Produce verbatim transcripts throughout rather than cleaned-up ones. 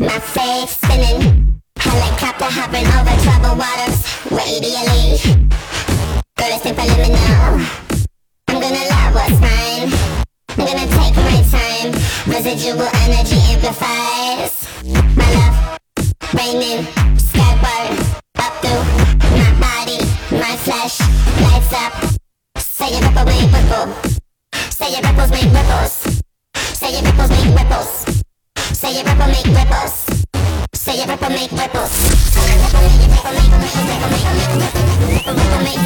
my face spinning. Helicopter hovering over troubled waters. Radially, girl, it's preliminary. I'm gonna love what's mine. I'm gonna take my time. Residual energy amplifies. My love, raining, skyward, up through my body, my flesh, lights up. Say your ripple make ripple. Say your ripples make ripples. Say your ripples make ripples. Say your ripple make ripples. Say your ripple make ripples. Say your ripple make ripple make ripple make ripple ripple make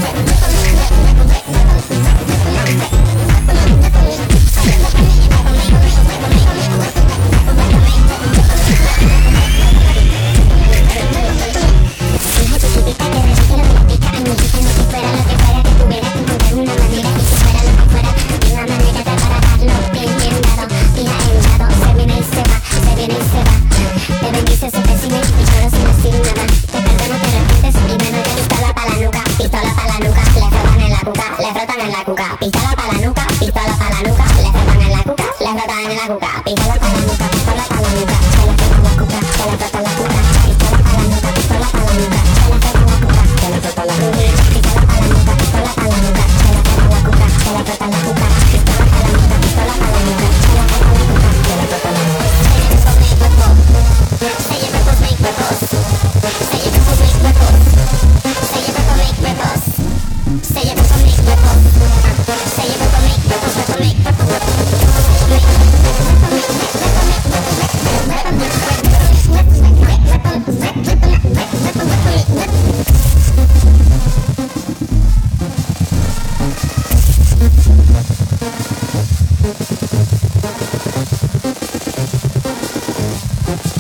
pistola pa' la nuca, pistola pa' la nuca, le frotan en la cuca, le frotan en la cuca, pistola pa' la nuca, pistola pa' la nuca, se le frotan la cuca, se le frotan la cuca, pistola pa' la nuca, pistola pa' la nuca, se le frotan la cuca, se le frotan la cuca, pistola pa' la nuca, pistola pa' la nuca, se le frotan la cuca, se le frotan la cuca, pistola pa' la nuca, pistola pa' la nuca, se le frotan la cuca, se le frotan la cuca. Say your ripples make ripples. Say your ripples make ripples. Say your ripple make ripples. Say your ripple make ripples. Say your ripple make ripples. Ripple make ripple ripple. We'll be right back.